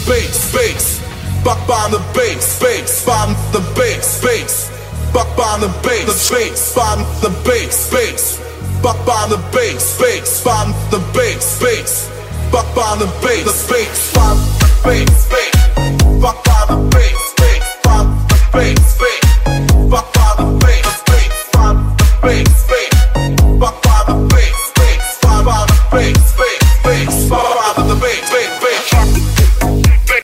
bass, bop on the bass, bottom the bass, bop on the bass, bottom the bass, bop on the bass, bottom the bass, bop on the bass, bottom the bass.